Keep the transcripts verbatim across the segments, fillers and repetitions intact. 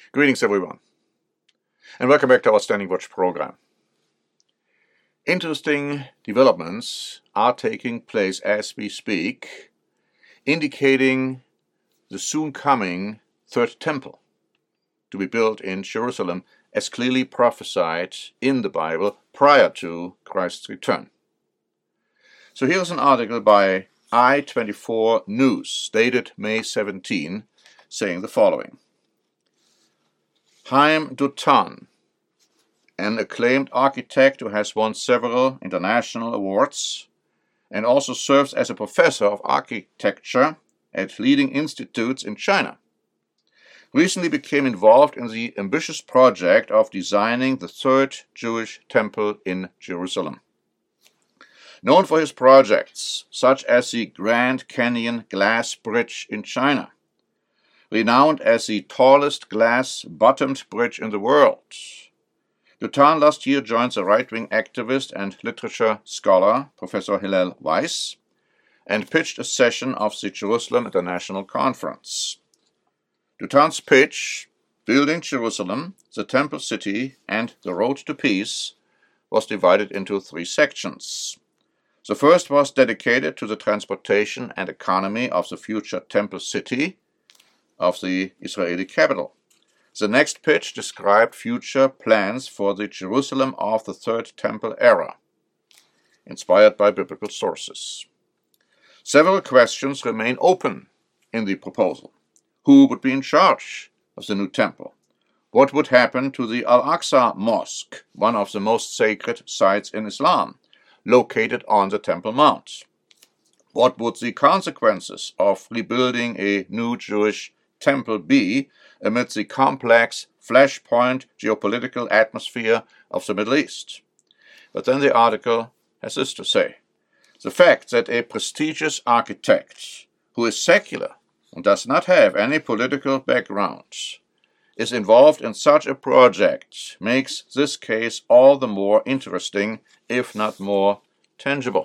Greetings everyone, and welcome back to our Standing Watch program. Interesting developments are taking place as we speak, indicating the soon coming Third Temple to be built in Jerusalem as clearly prophesied in the Bible prior to Christ's return. So here's an article by I twenty-four News dated May seventeenth saying the following. Chaim Dotan, an acclaimed architect who has won several international awards and also serves as a professor of architecture at leading institutes in China, recently became involved in the ambitious project of designing the third Jewish temple in Jerusalem. Known for his projects, such as the Grand Canyon Glass Bridge in China, renowned as the tallest glass-bottomed bridge in the world, Dotan last year joined the right-wing activist and literature scholar Professor Hillel Weiss and pitched a session of the Jerusalem International Conference. Dotan's pitch, Building Jerusalem, the Temple City, and the Road to Peace, was divided into three sections. The first was dedicated to the transportation and economy of the future Temple City of the Israeli capital. The next pitch described future plans for the Jerusalem of the Third Temple era, inspired by biblical sources. Several questions remain open in the proposal. Who would be in charge of the new temple? What would happen to the Al-Aqsa Mosque, one of the most sacred sites in Islam, located on the Temple Mount? What would the consequences of rebuilding a new Jewish temple be amid the complex flashpoint geopolitical atmosphere of the Middle East? But then the article has this to say. The fact that a prestigious architect who is secular and does not have any political background is involved in such a project makes this case all the more interesting, if not more tangible.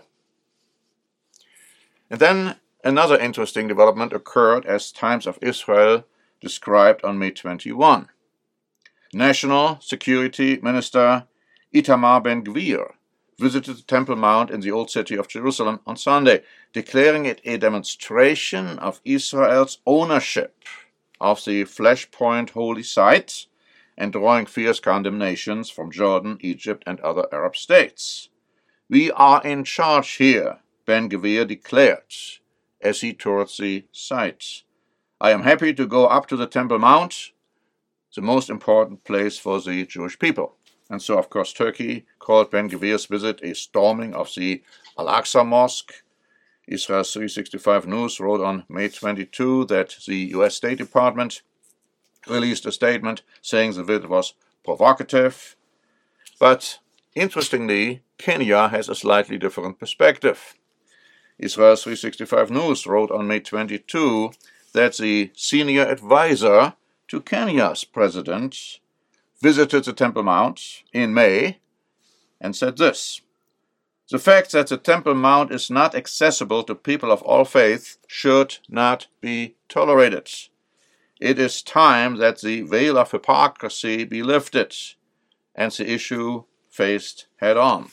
And then another interesting development occurred as Times of Israel described on May twenty-first. National Security Minister Itamar Ben-Gvir visited the Temple Mount in the Old City of Jerusalem on Sunday, declaring it a demonstration of Israel's ownership of the flashpoint holy site and drawing fierce condemnations from Jordan, Egypt, and other Arab states. "We are in charge here," Ben-Gvir declared as he toured the site. "I am happy to go up to the Temple Mount, the most important place for the Jewish people." And so, of course, Turkey called Ben-Gvir's visit a storming of the Al-Aqsa Mosque. Israel three sixty-five News wrote on May twenty-second that the U S State Department released a statement saying the visit was provocative. But interestingly, Kenya has a slightly different perspective. Israel three sixty-five News wrote on May twenty-second that the senior advisor to Kenya's president visited the Temple Mount in May and said this: "The fact that the Temple Mount is not accessible to people of all faiths should not be tolerated. It is time that the veil of hypocrisy be lifted and the issue faced head-on."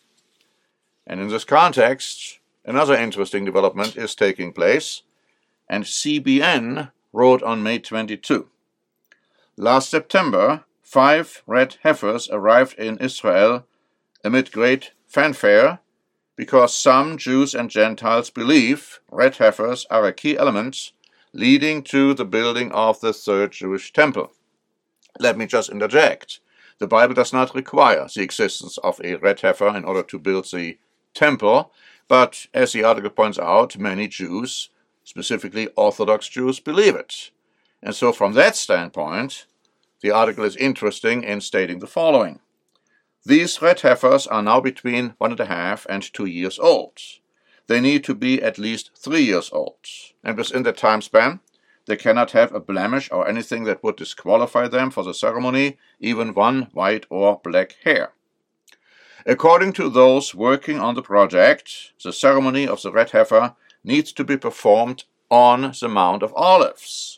And in this context, another interesting development is taking place, and C B N wrote on May twenty-second. Last September, five red heifers arrived in Israel amid great fanfare because some Jews and Gentiles believe red heifers are a key element leading to the building of the third Jewish temple. Let me just interject. The Bible does not require the existence of a red heifer in order to build the temple, but as the article points out, many Jews, specifically Orthodox Jews, believe it. And so from that standpoint, the article is interesting in stating the following. These red heifers are now between one and a half and two years old. They need to be at least three years old. And within that time span, they cannot have a blemish or anything that would disqualify them for the ceremony, even one white or black hair. According to those working on the project, the ceremony of the red heifer needs to be performed on the Mount of Olives,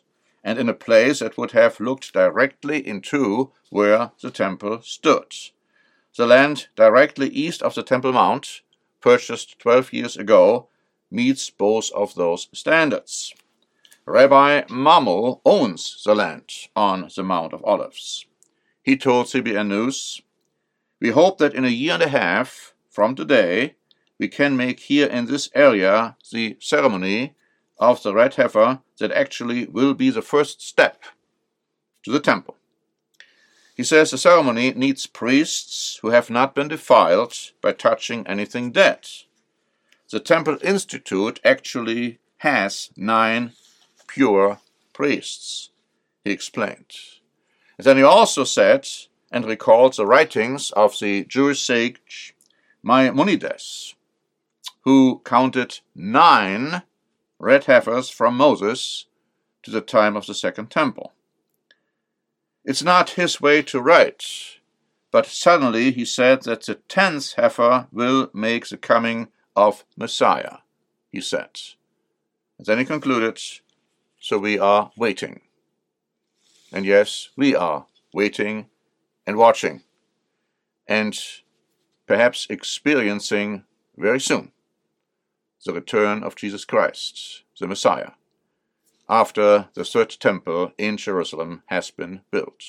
and in a place that would have looked directly into where the temple stood. The land directly east of the Temple Mount, purchased twelve years ago, meets both of those standards. Rabbi Mamul owns the land on the Mount of Olives. He told C B N News, "We hope that in a year and a half from today, we can make here in this area the ceremony of the red heifer that actually will be the first step to the temple." He says the ceremony needs priests who have not been defiled by touching anything dead. The Temple Institute actually has nine pure priests, he explained. And then he also said and recalled the writings of the Jewish sage Maimonides, who counted nine red heifers from Moses to the time of the Second Temple. It's not his way to write, but suddenly he said that the tenth heifer will make the coming of Messiah, he said. And then he concluded, so we are waiting. And yes, we are waiting and watching, and perhaps experiencing very soon the return of Jesus Christ, the Messiah, after the third temple in Jerusalem has been built.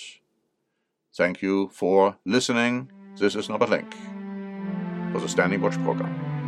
Thank you for listening. This is Norbert Link for the Standing Watch program.